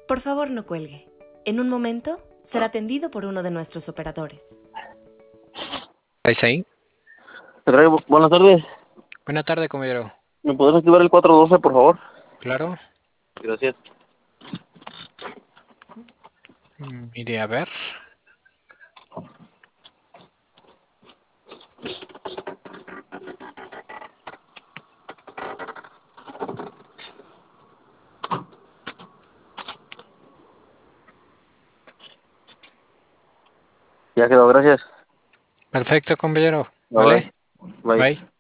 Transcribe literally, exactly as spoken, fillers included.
Por favor, no cuelgue. En un momento será atendido por uno de nuestros operadores. ¿Estáis ahí? Te traigo- Buenas tardes. Buenas tardes, compañero. ¿Me podrías activar el cuatro doce, por favor? Claro. Gracias. Mm, Iré a ver. Ya quedó, gracias. Perfecto, compañero. Bye ¿Vale? bye. Bye. Bye.